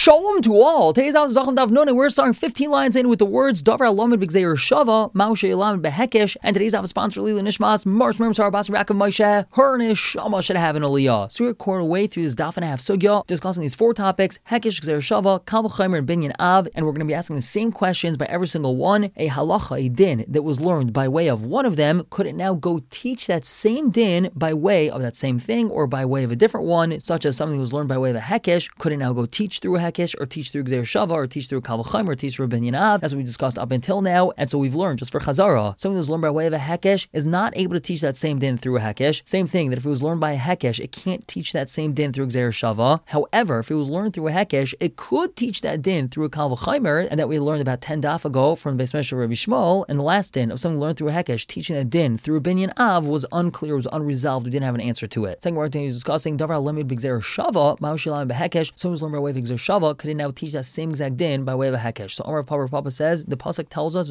Shalom to all. Today's Avos Vacham Daf Nun, and we're starting 15 lines in with the words Davar Lamed B'Gzeir Shava, Ma'ushe Lamed Behekesh, and today's Avos sponsor Lila Nishmas, Marsh Mem Sar Bas Rak of Moshe, her Nishama should have an Aliyah. So we're quarter way through this Daf and a half sugya, discussing these four topics: Hekesh, Gzeir Shava, Kal V'Chomer, and Binyan Av, and we're going to be asking the same questions by every single one. A halacha, a din that was learned by way of one of them, could it now go teach that same din by way of that same thing, or by way of a different one, such as something that was learned by way of a Hekesh? Could it now go teach through a Hekesh, or teach through Gzeir Shava, or teach through Kal V'Chomer, or teach through Binyan Av, as we discussed up until now? And so we've learned, just for Chazara, something that was learned by way of a Hekesh is not able to teach that same din through a Hekesh. Same thing, that if it was learned by a Hekesh, it can't teach that same din through Gzeir Shava. However, if it was learned through a Hekesh, it could teach that din through a Kal V'Chomer, and that we learned about 10 daf ago from the Beis Medrash of Rabbi Shmuel. And the last din of something learned through a Hekesh, teaching that din through a Binyan Av, was unclear, was unresolved. We didn't have an answer to it. Second word is discussing Davar Lamed B'Gzeir Shava, Ma'ushe Lamed Behekesh. Someone was learned by way of Gzeir Shava, could it now teach that same exact din by way of a Hekesh? So Amar Papa says, the pasuk tells us,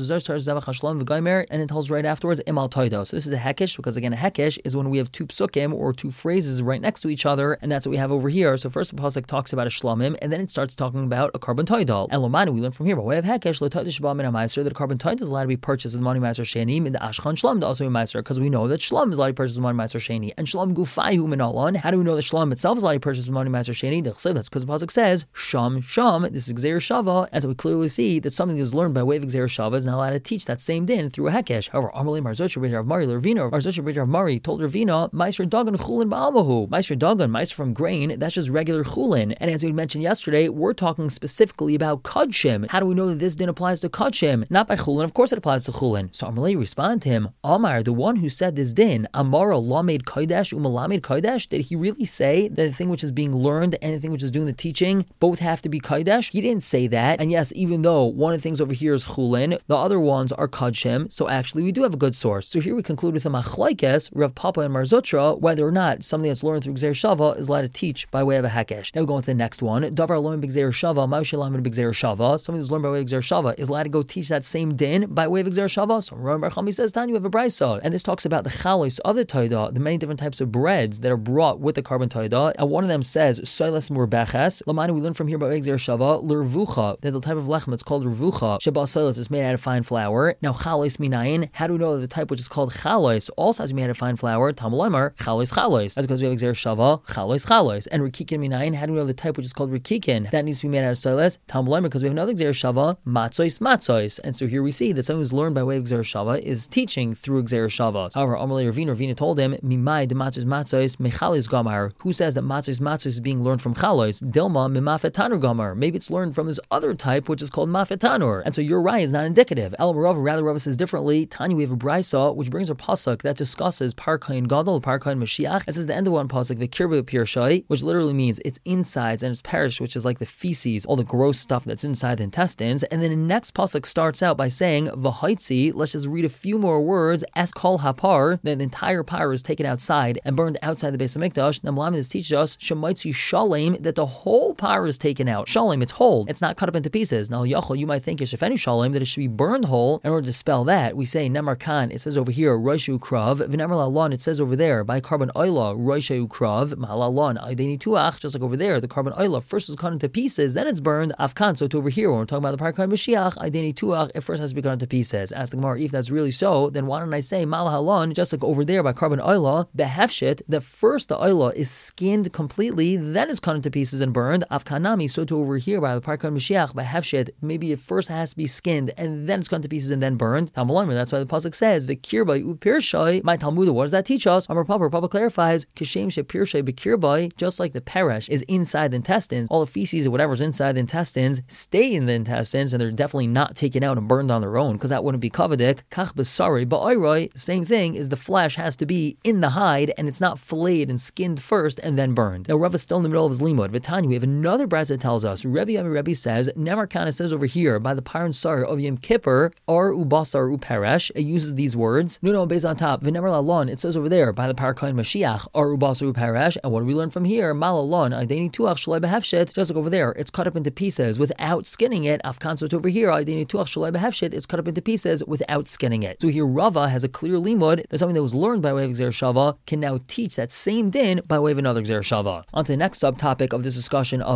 and it tells right afterwards, Imal Toido. So this is a Hekesh, because again, a Hekesh is when we have two psukim, or two phrases right next to each other, and that's what we have over here. So first the pasuk talks about a Shlamim, and then it starts talking about a carbon Toidal. And Lomani, we learn from here, by way of Hekesh, that a carbon Toidal is allowed to be purchased with money Meiser Sheni, and the Ashchan Shlam to also be Meiser, because we know that Shlam is allowed to be purchased with money Meiser Sheni. And Shlam Gufayhu Minalan, how do we know that Shlam itself is allowed to be purchased with money Meiser Sheni? That's because the pasuk says, Sham, this is Gzeir Shava, and so we clearly see that something that was learned by way of Gzeir Shava is now allowed to teach that same din through a Hekesh. However, Amalei Marzosha B'Rav Mari Lervino, Marzosha B'Rav Mari told Ravina, Meiser Dagan Chulin Ba'almahu. Meiser Dagan, Meiser from grain, that's just regular Chulin. And as we mentioned yesterday, we're talking specifically about Kudshim. How do we know that this din applies to Kudshim? Not by Chulin, of course it applies to Chulin. So Amalei responded to him, Amar, the one who said this din, Amara Lamed Kodesh Umalamed Kodesh, did he really say that the thing which is being learned and the thing which is doing the teaching both have to be Kodesh? He didn't say that. And yes, even though one of the things over here is Chulin, the other ones are Kudshim, so actually we do have a good source. So here we conclude with a Machlaikes, Rav Papa and Marzutra, whether or not something that's learned through Gzeir Shava is allowed to teach by way of a Hekesh. Now we go on to the next one. Davar Lamed B'Gzeir Shava, Ma'ushe Lamed B'Gzeir Shava. Something that's learned by way of Gzeir Shava is allowed to go teach that same din by way of Gzeir Shava. So Ram Bar Chami says, Tanya, you have a brisa, and this talks about the chalos of the toida, the many different types of breads that are brought with the carbon toida, and one of them says Soilas Murbeches. Lamani, we learn from here by way of Gzeir Shava, L'Revucha, that the type of lechem that's called Revucha, Sheba Soilas, is made out of fine flour. Now chalos minayin, how do we know that the type which is called chalos also has to be made out of fine flour? Tamalomer, chalos. That's because we have Gzeir Shava, chalos. And Rikikin minayin, how do we know the type which is called Rikikin? That needs to be made out of Soilas. Tamalomer, because we have another Gzeir Shava, Matzois. And so here we see that someone who's learned by way of Gzeir Shava is teaching through Gzeir Shava. However, Amalei Ravina told him, Mimai de Matzois Mechalis Gamar. Who says that Matzois is being learned from Chalos? Dilma Mimafet Tanur Gamar. Maybe it's learned from this other type which is called Mafet Tanur. And so your Rai is not indicative. El Rava, rather Rava says differently. Tanya, we have a brisa which brings a pasuk that discusses Parkain Gadol, Parkain Mashiach. This is the end of one pasuk, Vikirba Pirshai, which literally means its insides and its perish, which is like the feces, all the gross stuff that's inside the intestines. And then the next pasuk starts out by saying V'haitzi. Let's just read a few more words. Es kol hapar, that the entire par is taken outside and burned outside the Beis Hamikdash. Now Malamed teaches us Shemaitzi Shalem, that the whole par is taken out. Shalem, it's whole. It's not cut up into pieces. Now Yachol, you might think Yeshefenu Shalem, that it should be burned whole. In order to spell that, we say Nemar Khan, it says over here Roishu Krav, V'Nemar Lalon, it says over there by carbon oila Roishu Krav, Mahalalon Aideni Tuach, just like over there, the carbon oila first is cut into pieces, then it's burned. Afkan, so to over here when we're talking about the Parkan Mashiach, Aideni Tuach, it first has to be cut into pieces. Ask the Gemara, if that's really so, then why don't I say Malahalon, just like over there by carbon oila, the hefshit, that first the oila is skinned completely, then it's cut into pieces and burned. Afkanami, so to over here by the Parkan Mashiach, by hefshit, maybe it first has to be skinned and then it's cut into pieces and then burned. Tamalomer, that's why the pasuk says Vikirbai upirshai. My Talmud, what does that teach us? Amar Papa clarifies Kishem shepirshai bikirbai, just like the peresh is inside the intestines, all the feces or whatever's inside the intestines stay in the intestines and they're definitely not taken out and burned on their own, because that wouldn't be kavadik. Kach besari ba'oiroi, same thing is the flesh has to be in the hide and it's not filleted and skinned first and then burned. Now Rav is still in the middle of his limud. V'tanya, we have another brisa that tells us, Rebbe says, Nemar Kana says over here by the Paran Sar of Yom Kippur, Ar ubasar uperesh, it uses these words. No, based on top. V'nemar lalon, it says over there by the Parkain Mashiach, Ar ubasar uperesh, and what do we learn from here? Malalon, Aideni Tuach Shalai Behefshet, just like over there, it's cut up into pieces without skinning it. Afkansot over here, Aideni Tuach Shalai Behefshet, it's cut up into pieces without skinning it. So here Rava has a clear limud that something that was learned by way of Gzeir Shava can now teach that same din by way of another Gzeir Shava. On to the next subtopic of this discussion of Gzeir Shava.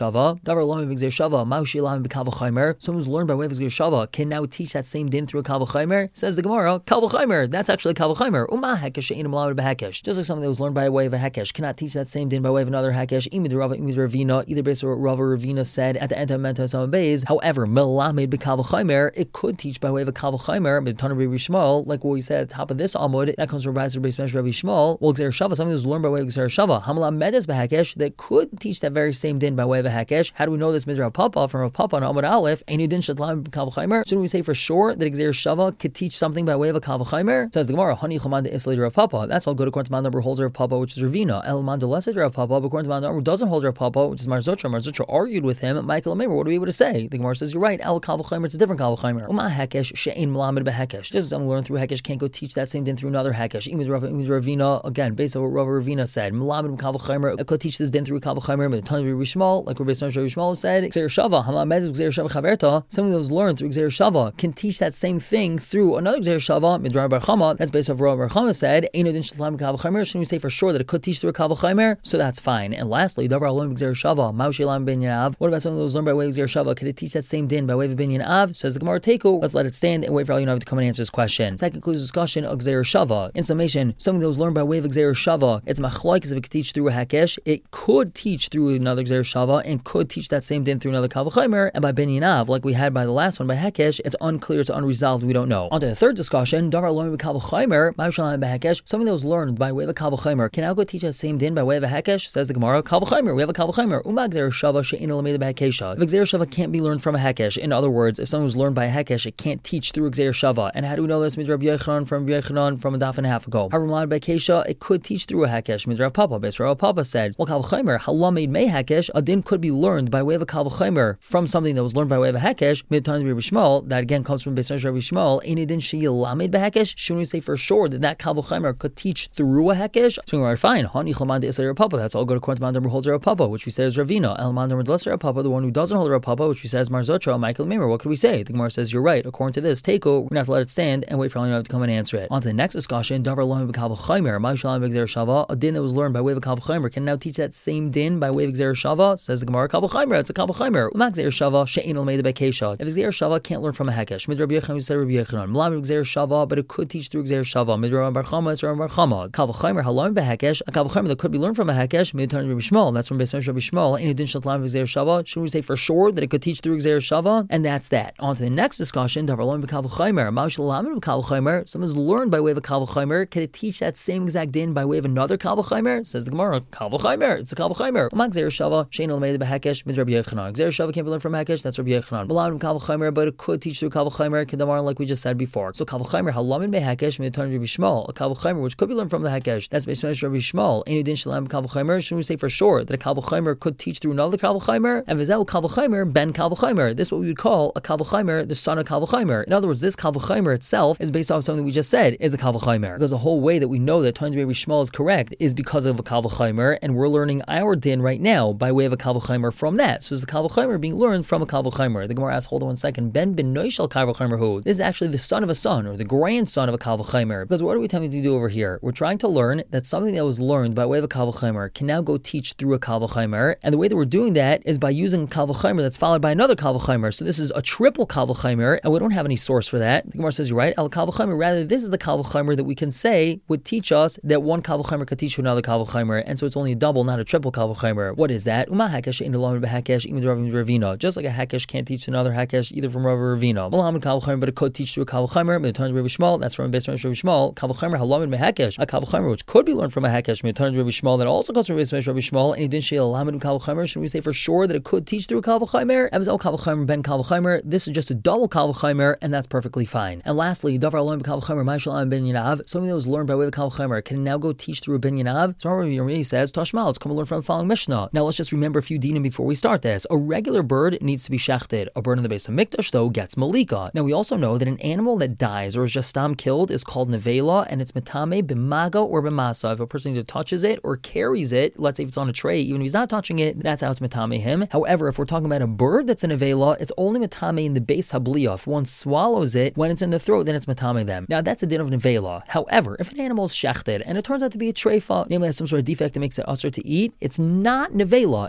Shava. Davar Lami B'Gzeir Shava, Maushi Lami B'Kal V'Chaimer. Someone who's learned by way of Gzeir Shava can now teach that same din through a Kal V'Chaimer. Says the Gemara, Kal V'Chaimer, that's actually Kal V'Chaimer. Uma Hekesh She'ein Malamed B'Hekesh. Just like something that was learned by way of a Hekesh cannot teach that same din by way of another Hekesh. Imid Rava, Imid Ravina, either based on what Rava Ravina said at the end of Mentos Bays. However, Melamed B'Kal V'Chaimer, it could teach by way of a Kal V'Chaimer, B'Tana Rabbi Shmuel, like what we said at the top of this Amud, that comes from Rabbi Shmuel. Well, Gzeir Shava, something that was learned by way of Gzeir Shava, Hamalamedes B'Hekesh, that could teach that very same din by way of a Hekesh. How do we know this? Midra Papa from a Papa on Amud Aleph, and you didn't Shatlam B'Kal V'Chaimer. Shouldn't we say for sure that Gzeir Shava could teach something by way of a Kal V'Chaimer? Says the Gemara, Hani Chaman de Isla Rav Papa. That's all good according to Mandar holds Rav Papa, which is Ravina. El Man de Lesed Rav Papa, according to Mandar who doesn't hold Rav Papa, which is Marzutra. Marzutra argued with him. Michael Amemer, what are we able to say? The Gemara says you're right. El Kal V'Chaimer, it's a different Kal V'Chaimer. Uma Hekesh She'ein Melamed B'Hekesh. Just as someone learned through Hekesh can't go teach that same din through another Hekesh. Imid Ravina, again, based on what Rava Ravina said. Melamed B'Kal V'Chaimer, I could teach this din through Kal V'Chaimer, but the Tana Rabbi Shmuel, like Rabbi Shmuel said, Gzeir Shava, Hamalamed Gzeir Shava Chaverta, something that was learned through Gzeir Shava can teach that same thing through another Gzeir Shava, Midrar Bar Chama, that's based on what Bar Chama said, Eino Din Shatlam Kal V'Chaimer, shouldn't we say for sure that it could teach through a Kal V'Chaimer? So that's fine. And lastly, Davar Alon Gzeir Shava, Maushi Lam Ben Yanav, what about something that was learned by way of Gzeir Shava? Could it teach that same din by way of Ben Yanav? Says the Gemara Teku, let's let it stand and wait for Alionav to come and answer this question. That concludes the discussion of Gzeir Shava. In summation, something that was learned by way of Gzeir Shava, it's machlokes if it could teach through a Hekesh, it could teach through another Gzeir Shava and could teach that same din through another Kal V'Chaimer, and by Ben Yanav, like we had by the last one by Hekesh, it's unclear, it's unresolved, we don't know. On to the third discussion, Davar Lo B'Kal V'Chaimer, Ma'ushalam B'Hekesh, something that was learned by way of a Kal V'Chaimer, can now go teach that same din by way of a Hekesh? Says the Gemara, Kal V'Chaimer, we have a Kal V'Chaimer, Uma Gzeir Shava She'ein Lamed B'Hekesha. If Gzeir Shava can't be learned from a Hekesh, in other words, if someone was learned by a Hekesh, it can't teach through Gzeir Shava. And how do we know this? Midrab Yechanan from a daf and a half ago. However, Lamed B'Hekesha, it could teach through a Hekesh. Midrab Papa, based on Papa said, well, Kal V'Chaimer, Halah made May Hekesh, a din could be learned by way of a Kal V'Chaimer from something that was learned by way of a Hekesh. Mid-time Rabbi Shmuel, that again comes from based on Rabbi Shmuel, and it didn't Lamed B'Hekesh. Shouldn't we say for sure that Kal V'Chaimer could teach through a Hekesh? So we're fine. Hani Chaman de Isra Papa. That's all good according to Mandar who holds Rav Papa, which we say is Ravina. El Mandar with lesser Rav Papa, the one who doesn't hold Rav Papa, which we say is Marzotra, Michael Memer. What could we say? The Gemara says you're right. According to this, Teiko, we're gonna have to let it stand and wait for Alionav to come and answer it. On to the next discussion. Davar Lo B'Kal V'Chaimer, Ma'ushalam B'Gzeir Shava, a din that was learned by way of a Kal V'Chaimer can now teach that same din by way of Gzeir Shava. Says the Gemara, Kal V'Chaimer, it's a Kal V'Chaimer. Uma Gzeir Shava She'ein Lamed B'Hekesha. If Gzeir Shava can't learn from a Hekesh, Midrab Yechanan we said Rabbi Yechanan, Melamed Gzeir Shava, but it could teach through Gzeir Shava. Midrab Bar Chama, it's Bar Chama. Kal V'Chaimer Halam B'Hekesh, a Kal V'Chaimer that could be learned from a Hekesh. Mid-time Rabbi Shmuel, that's from Beis Rabbi Shmuel. And it didn't Shatlam Gzeir Shava. Shouldn't we say for sure that it could teach through Gzeir Shava? And that's that. On to the next discussion. Davar Lo B'Kal V'Chaimer, Ma'ushalam B'Kal V'Chaimer. Someone's learned by way of a Kal V'Chaimer. Can it teach that same exact din by way of another Kal V'Chaimer? Says the Gemara, Kal V'Chaimer, it's a Kal V'Chaimer. Uma Gzeir Shava She'ein Lamed B'Hekesh, Mid Rabbi Yechanan. Gzeir Shava can't be learned from Hekesh. That's Rabbi Yechanan. Melamed Kal V'Chaimer, but it could teach through Kal V'Chaimer. Kedamar, like we just said before. So Kal V'Chaimer Halamin B'Hekesh, Mid Rabbi Shmuel. A Kal V'Chaimer which could be learned from the Hekesh. That's based on Rabbi Shmuel. Any din Shalam Kal V'Chaimer. Shouldn't we say for sure that a Kal V'Chaimer could teach through another Kal V'Chaimer? And Vizel Kal V'Chaimer Ben Kal V'Chaimer. This is what we would call a Kal V'Chaimer, the son of Kal V'Chaimer. In other words, this Kal V'Chaimer itself is based off something we just said is a Kal V'Chaimer. Because the whole way that we know that Tanya Rabbi Shmuel is correct is because of a Kal V'Chaimer, and we're learning our din right now by way of a Kal V'Chaimer from that. So it's the Kal V'Chaimer being learned from a Kal V'Chaimer. The Gemara asks, hold on 1 second. Ben Noishal Kal V'Chaimer who? This is actually the son of a son, or the grandson of a Kal V'Chaimer. Because what are we attempting to do over here? We're trying to learn that something that was learned by way of a Kal V'Chaimer can now go teach through a Kal V'Chaimer, and the way that we're doing that is by using a Kal V'Chaimer that's followed by another Kal V'Chaimer. So this is a triple Kal V'Chaimer, and we don't have any source for that. The Gemara says you're right, El Kal V'Chaimer. Rather, this is the Kal V'Chaimer that we can say would teach us that one Kal V'Chaimer could teach to another Kal V'Chaimer, and so it's only a double, not a triple Kal V'Chaimer. What is that? Uma Hekesh Ein Lamed B'Hekesh Imid Rav Ravina. Just like a Hekesh can't teach to another Hekesh either from Rav Ravina. Malamed Kal V'Chaimer, but it could teach to a Kal V'Chaimer. Mid-time Rabbi Shmuel. That's from Beis Rabbi Shmuel. Kal V'Chaimer Halamed B'Hekesh. A Kal V'Chaimer which could be learned from a Hekesh. Mid-time Rabbi Shmuel. That also comes from Beis Rabbi Shmuel. And he didn't say Lamed Kal V'Chaimer. Should we say for sure that it could teach through a Kal V'Chaimer? And was Kal V'Chaimer Ben Kal V'Chaimer. This is just a double Kal V'Chaimer, and that's perfectly fine. And lastly, Davar Lo B'Kal V'Chaimer Ma'ushalam Ben Yanav. Something that was learned by way of a Kal V'Chaimer can now go teach through a Ben Yanav. So Rabbi Yirmiyah says, Tashma, let's come and learn from the following Mishnah. Now let's just remember a few dinim before we start this. A regular bird needs to be shechted. A bird in the base of Mikdash, though, gets malika. Now we also know that an animal that dies or is just killed is called nevela, and it's metame b'maga or b'masa. If a person either touches it or carries it, let's say if it's on a tray, even if he's not touching it, that's how it's metame him. However, if we're talking about a bird that's a nevela, it's only metame in the base habliya. If one swallows it when it's in the throat, then it's metame them. Now that's a din of nevela. However, if an animal is shechted and it turns out to be a treifa, namely has some sort of defect that makes it usher to eat, it's not nevela, it's treifa.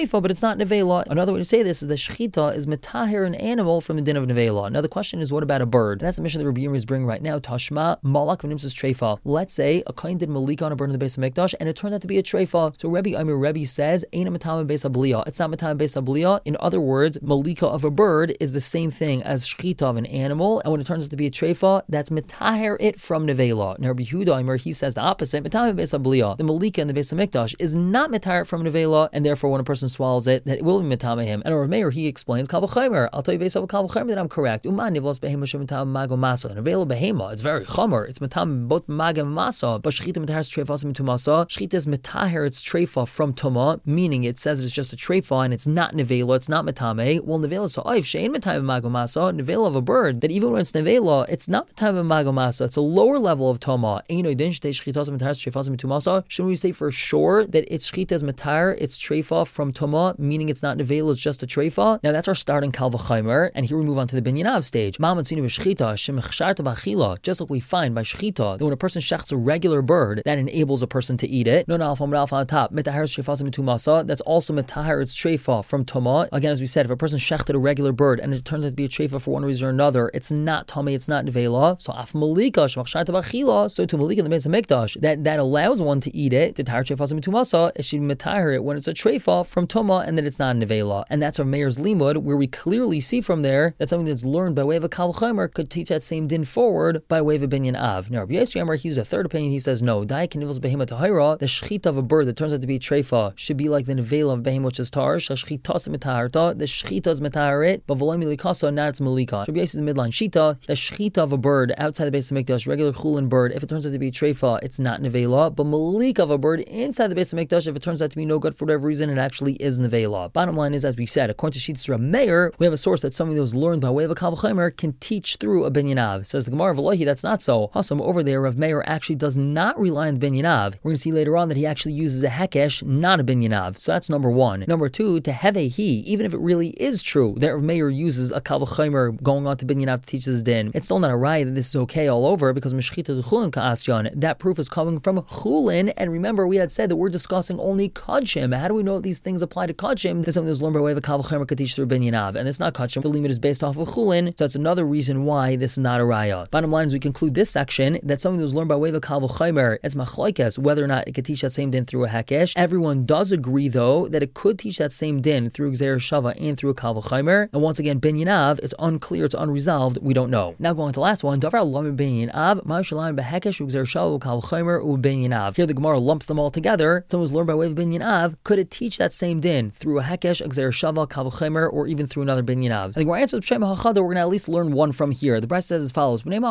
treifa, but it's not nevela. Another way to say this is that shechita is metaher an animal from the din of nevela. Now the question is, what about a bird? And that's the mission that Rabbi Yirmiyah is bringing right now. Tashma malak v'nimtzas treifa. Let's say a kohen did malika on a bird in the Beis Hamikdash, and it turned out to be a treifa. So Rebbe says, Eina matama beis habliya. It's not matama beis habliya. In other words, malika of a bird is the same thing as shechita of an animal, and when it turns out to be a treifa, that's metaher it from nevela. Now Rabbi Yehuda, he says the opposite. Matama beis habliya. The malika in the Beis Hamikdash is not metaher from nevela, and therefore when a person swallows it, that it will be matama him. And Rav Meir, he explains kal v'chaymer. I'll tell you based on kal v'chaymer that I'm correct. Uman nivlos behema shematama mago masa. An nevela behema, it's very chomer. It's matama both maga and masa. But shechita metaher treifa asim tumasa. Shechita is metaher it's treifa from tuma, meaning it says it's just a treifa and it's not nevela, it's not matame. Well, nevela so oif shein matame mago masa. Nevela of a bird that even when it's nevela, it's not matame mago masa. It's a lower level of tuma. Eino din shtei shechita asim metaher treifa asim tumasa. Shouldn't we say for sure that it's shechita is metaher, it's treifa from tuma, meaning it's not nevela, it's just a treifa? Now that's our start in kal v'chaymer, and here we move on to the binyanav stage. Just like we find by shechita that when a person shechts a regular bird, that enables a person to eat it. No, alpha on the top. That's also metahar its treifa from toma. Again, as we said, if a person shechted a regular bird and it turns out to be a treifa for one reason or another, it's not tame, it's not nevela. So af malika shmachshat b'achila. So to malika in the Beis Hamikdash, that allows one to eat it. The tahar treifa mitumasa, it should metahar it when it's a treifa from toma and that it's not nevela. And that's our Meir's limud, where we clearly see from there that something that's learned by way of a kal v'chaymer could teach that same din forward by way of a binyan av. Now Rabbi Yisrael, he uses a third opinion. He says no. The shechita of a bird that turns out to be a treifa should be like the nevela of behema, which is tar. The shechita is metaharit, but v'lo milikasa, not its malika. Rabbi Yisrael is the midline shita. The shechita of a bird outside the Beis Hamikdash, regular chulin bird, if it turns out to be a treifa, it's not nevela. But malika of a bird inside the Beis Hamikdash, if it turns out to be no good for whatever reason, it actually is nevela. Bottom line is, as we said, according to Shitas Rav Meir, we have a source that something that was learned by way of a kal v'chaymer can teach through a binyan av. Says the Gemara, v'lohi, that's not so. Hasam over there, Rav Meir actually does not rely on the binyan av. We're going to see later on that he actually uses a hekesh, not a binyan av. So that's number one. Number two, to have a he, even if it really is true that Rav Meir uses a kal v'chaymer going on to binyan av to teach this din, it's still not a raya that this is okay all over, because meshchita d'chulin ka'asyan, that proof is coming from chulin. And remember, we had said that we're discussing only kodshim. How do we know that these things apply to kodshim? There's something that was learned by way of a kal v'chaymer could teach through binyan av, and it's not kodshim. The limit is based off of chulin, so that's another reason why this is not a raya. Bottom line is, we conclude this section that something that was learned by way of a kal v'chaymer, it's machlokes whether or not it could teach that same din through a hekesh. Everyone does agree though that it could teach that same din through gzeir shava and through a kal v'chaymer. And once again, binyan av, it's unclear, it's unresolved, we don't know. Now going to the last one, davar lamed binyan av ma'ashalayim behekesh gzeir shava kal v'chaymer u binyan av. Here the Gemara lumps them all together. Someone was learned by way of binyan av. Could it teach that same din through a hekesh, gzeir shava, kal v'chaymer, or even through another binyan av? I think we're answering Shem HaChada. We're going to at least learn one from here. The Brisa says as follows: why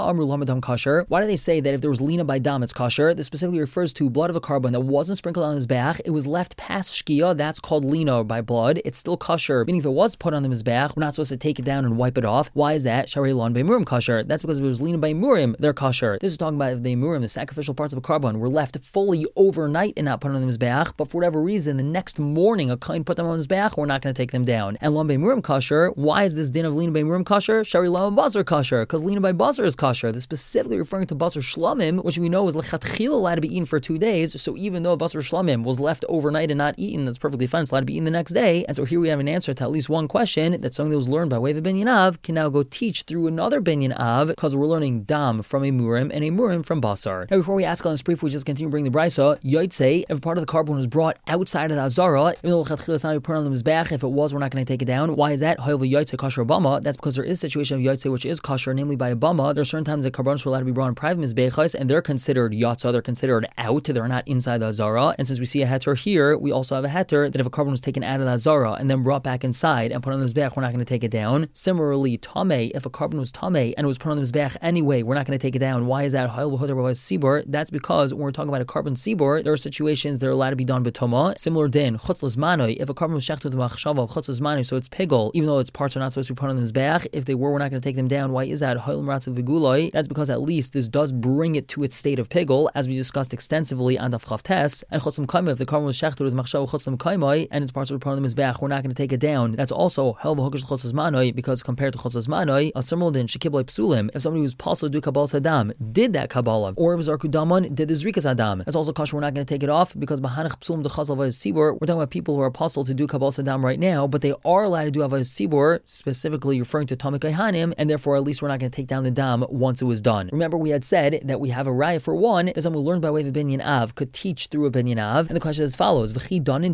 do they say that if there was lina by dam, it's kosher? This specifically refers to blood of a carbon that wasn't sprinkled on the mizbeach. It was left past shkia. That's called lina by blood. It's still kosher. Meaning, if it was put on the mizbeach, we're not supposed to take it down and wipe it off. Why is that? Sharei lon by murim kosher. That's because if it was lina by murim, they're kosher. This is talking about if the murim, the sacrificial parts of a carbon, were left fully overnight and not put on the mizbeach. But for whatever reason, the next morning a kohen put them on the mizbeach, we're not going to take them down. And lon by murim kosher. Why is this din of lina by murim kosher? Shari lon basar kosher, because lina by basar is kosher. This specifically referring to basar shlamim, which we know is lechatchila allowed to be eaten for 2 days. So even though basar shlamim was left overnight and not eaten, that's perfectly fine. It's allowed to be eaten the next day. And so here we have an answer to at least one question, that something that was learned by way of a binyan av can now go teach through another binyan av, because we're learning dam from a murim and a murim from basar. Now before we ask on this brief, we just continue bringing the brisa. Yotzei, if part of the carbon was brought outside of the azara, even though lechatchila is not put on the mizbeach, if it was, we're not going to take it down. Why is that? Yotzei kosher bama. That's because there is a situation of yotzei which is kosher, namely by a bama. There are certain times that carbonos were allowed to be brought in private mizbechos, and they're considered yotza, they're considered out, they're not inside the azara. And since we see a heter here, we also have a heter that if a carbon was taken out of the azara and then brought back inside and put on the mizbech, we're not going to take it down. Similarly, tameh, if a carbon was tameh and it was put on the mizbech anyway, we're not going to take it down. Why is that? That's because when we're talking about a carbon sibor, there are situations that are allowed to be done b'toma. Similar din, chutzlas manoi, if a carbon was shecht with a machshava of chutzlas manoi, so it's pigol, even though its parts are not supposed to be put on the mizbech, if they were, we're not going to take them down. Why is that? That's because at least this does bring it to its state of pigol, as we discussed extensively on Daf Chav Tes. And chutzlam kaimai, if the carbon was shechted with machshava chutzlam kaimai and its parts were put on the mizbech, we're not going to take it down. That's also hel v'hokish chutzlas manoi, because compared to chutzlas manoi, a similar din shekiblei psulim, if somebody who's pasal do kabbalah sadam did that kabbalah, or if it was arkudaman did the zrikas adam, that's also kosher. We're not going to take it off because b'hanach psulim dechazal v'sibur. We're talking about people who are possible to do Kabbalah Saddam right now, but they are allowed to do Avodas Tzibur, specifically referring to Tamei Kohanim, and therefore at least we're not going to take down the dam once it was done. Remember, we had said that we have a raya for one, that someone who learned by way of a binyan av could teach through a binyan av, and the question is as follows: are we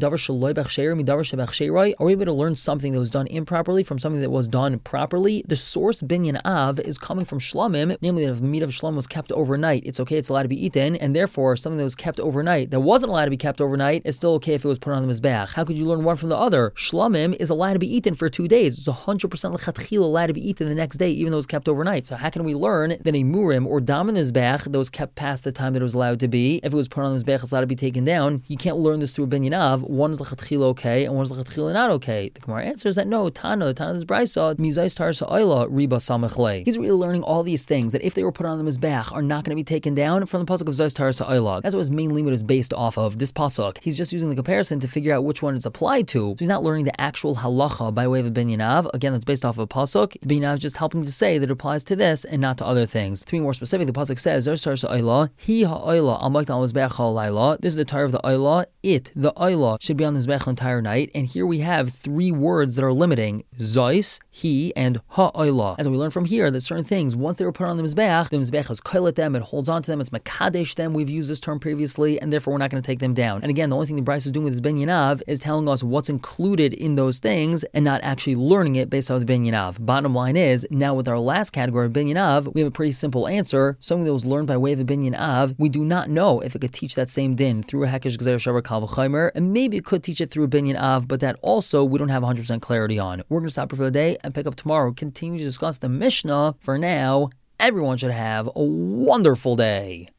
able to learn something that was done improperly from something that was done properly? The source binyan av is coming from Shlamim, namely that if the meat of Shlam was kept overnight, it's okay, it's allowed to be eaten, and therefore something that was kept overnight that wasn't allowed to be kept overnight is still okay if it was put on the mizbeach. How could you learn one from the other? Shlamim is allowed to be eaten for 2 days. It's 100% lechatchila allowed to be eaten the next day, even though it was kept overnight. So how can we learn that a murim or dam in the mizbeach that was kept past the time that it was allowed to be, if it was put on the mizbeach, it's allowed to be taken down? You can't learn this through a binyan av. One is lechatchila okay, and one is lechatchila not okay. The Gemara answers that no, the Tana of this brayso, mizais tar sa'ayla riba samachle. He's really learning all these things that if they were put on the mizbeach are not going to be taken down from the pasuk of zais tar sa'ayla. That's what his main limit is based off of. This pasuk, he's just using the comparison to figure out which one it's applied to. So he's not learning the actual halacha by way of a binyan av. Again, that's based off of a pasuk. The binyan av is just helping to say that it applies to this and not to other things. To be more specific, the pasuk says zais tar sa'ayla hi ha'ayla al ma'ikta al mizbeach ha'layla. This is the tar of the ayla. The ayla should be on the mizbeach the entire night. And here we have 3 words that are limiting: zais, he, and ha'ayla. As we learn from here that certain things, once they were put on the mizbeach has koilet them, it holds on to them, it's makadesh them. We've used this term previously, and therefore we're not going to take them down. And again, the only thing the Bryce is doing with his binyan av is telling us what's included in those things and not actually learning it based off the binyan av. Bottom line is, now with our last category of binyan av, we have a pretty simple answer. Something that was learned by way of a binyan av, we do not know if it could teach that same din through a hekesh gzeir shavar kal v'chaimer, and maybe it could teach it through a binyan av, but that also we don't have 100% clarity on. We're going to stop here for the day and pick up tomorrow. Continue to discuss the Mishnah. For now, everyone should have a wonderful day.